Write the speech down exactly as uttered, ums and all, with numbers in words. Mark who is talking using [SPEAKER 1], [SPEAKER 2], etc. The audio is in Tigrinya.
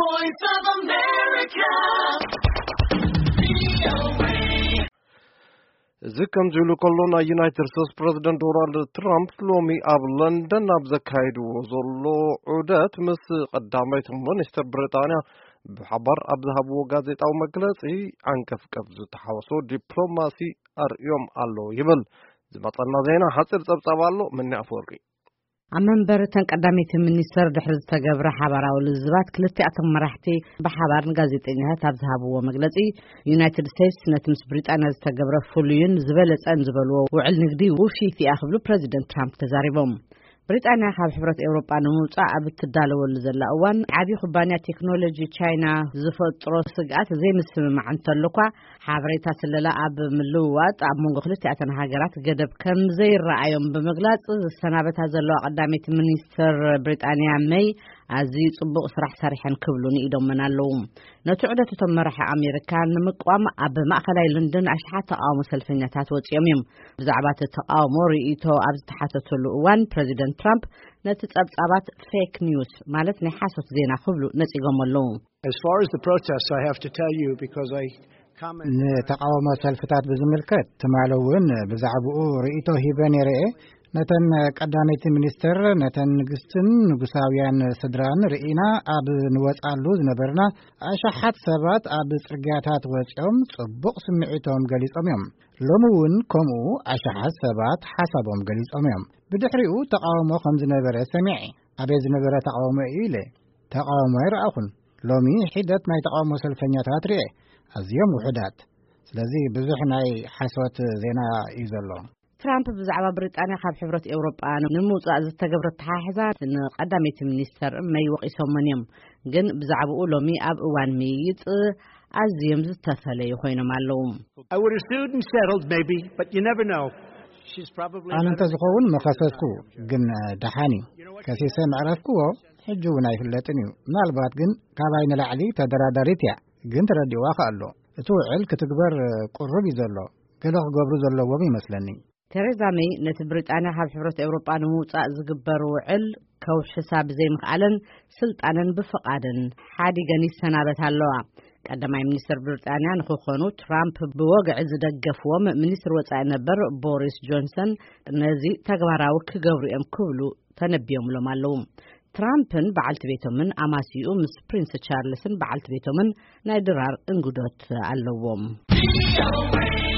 [SPEAKER 1] voice of America.
[SPEAKER 2] ዝከም ዝብሉ ከሎና ዩናይትድ ስቴትስ ፕሬዚደንት ዶናልድ ትራምፕ ሎሚ ኣብ ለንደን ኣብ ዘካይድዎ ዘሎ ዑደት ምስ ቀዳማይት ሚኒስትር ብሪጣንያ ብሓባር ኣብ ዝሃብዎ ጋዜጣዊ መግለጺ አንከፍከፍ ዝተሓወሶ ዲፕሎማሲ ኣርእዮም ኣሎ ይብል። ዝመጸና ዜና ሓፂር ጸብጻብ ኣሎ ምን ኣፈወርቂ
[SPEAKER 3] ኣብ መንበር ተንቀዳሚት ሚኒስትር ድሕሪ ዝተገብረ ሓባራዊ ልዝባት ክልቲኣቶም መራሕቲ ብሓባር ጋዜጠኛታት ኣብ ዝሃብዎ መግለጺ ዩናይትድ ስቴትስ ነቲ ምስ ብሪጣንያ ዝተገብረ ፍሉይን ዝበለጸን ዝበልዎ ውዕል ንግዲ ውሽጢ እያ ክብሉ ፕሬዚደንት ትራምፕ ተዛሪቦም። ብሪጣንያ ካብ ሕብረት ኤውሮጳ ንምውፃእ ኣብ እትዳለወሉ ዘላ እዋን ዓብዪ ኩባንያ ቴክኖሎጂ ቻይና ዝፈጥሮ ስግኣት ዘይምስምማዕ እንተለኳ ሓበሬታ ስለላ ኣብ ምልውዋጥ ኣብ መንጎ ክልቲኣተን ሃገራት ገደብ ከም ዘይረኣዮም ብምግላጽ ዝሰናበታ ዘለዋ ቀዳሚት ሚኒስትር ብሪጣንያ ሜይ ኣዝዩ ጽቡቕ ስራሕ ሰሪሐን ክብሉ ንኢዶምን ኣለዉ። ነቲ ዑደት እቶም መራሒ ኣሜሪካ ንምቋም ኣብ ማእኸላይ ለንደን ኣሽሓት ተቃውሞ ሰልፈኛታት ወፂኦም እዮም። ብዛዕባ እቲ ተቃውሞ ርእይቶ ኣብ ዝተሓተተሉ እዋን ፕሬዚደንት ትራምፕ ነቲ ጸብጻባት ፌክ ኒውስ ማለት ናይ ሓሶት ዜና ክብሉ ነጺጎም ኣለዉ።
[SPEAKER 4] As far as the protests, I have to tell you because I
[SPEAKER 5] ንተቃውሞ ሰልፍታት ብዝምልከት ትማለውን ብዛዕባኡ ርእይቶ ሂበን የርኤ ነተን ቀዳሚት ሚኒስትር ነተን ንግስትን ንጉሳውያን ስድራን ርኢና ኣብ ንወጻሉ ዝነበርና ኣሽሓት ሰባት ኣብ ጽርግያታት ወፂኦም ጽቡቕ ስምዒቶም ገሊጾም እዮም። ሎሚ እውን ከምኡ ኣሽሓት ሰባት ሓሳቦም ገሊጾም እዮም። ብድሕሪኡ ተቃውሞ ከም ዝነበረ ሰሚዐ ኣበይ ዝነበረ ተቃውሞ እዩ ኢለ ተቃውሞ ይረኣኹን ሎሚ ሒደት ናይ ተቃውሞ ሰልፈኛታት ርኤ ኣዝዮም ውሑዳት። ስለዚ ብዙሕ ናይ ሓሶት ዜና እዩ ዘሎ።
[SPEAKER 3] ትራምፕ ብዛዕባ ብሪጣንያ ካብ ሕብረት ኤውሮጳ ንምውፃእ ዝተገብረ ተሓሕዛ ንቀዳሚት ሚኒስትር ሜይ ወቂሶምን እዮም። ግን ብዛዕባኡ ሎሚ ኣብ እዋን ምይይጥ ኣዝዮም ዝተፈለዩ ኮይኖም ኣለዉ።
[SPEAKER 4] I would have sued and settled maybe, but you never know. She's probably
[SPEAKER 5] ኣነ እንተዝኸውን መኸሰስኩ ግን ደሓኒ ከሲሰ መዕረፍክዎ ሕጂ እውን ኣይፍለጥን እዩ። ምናልባት ግን ካብይ ንላዕሊ ተደራዳሪት እያ ግን ተረዲእዋ ከኣሎ እቲ ውዕል ክትግበር ቁርብ እዩ ዘሎ ገለ ክገብሩ ዘለዎም ይመስለኒ።
[SPEAKER 3] ቴሬዛ ሜይ ነቲ ብሪጣንያ ካብ ሕብረት ኤውሮጳ ንምውፃእ ዝግበር ውዕል ከውሕሳ ብዘይምኽኣለን ስልጣንን ብፍቓድን ሓዲገን ይሰናበት ኣለዋ። ቀዳማይ ሚኒስትር ብሪጣንያ ንክኾኑ ትራምፕ ብወግዒ ዝደገፍዎም ሚኒስትር ወፃኢ ነበር ቦሪስ ጆንሰን ነዚ ተግባራዊ ክገብሩ እዮም ክብሉ ተነቢዮምሎም ኣለዉ። ትራምፕን በዓልቲ ቤቶምን ኣማሲኡ ምስ ፕሪንስ ቻርልስን በዓልቲ ቤቶምን ናይ ድራር እንግዶት ኣለዎም።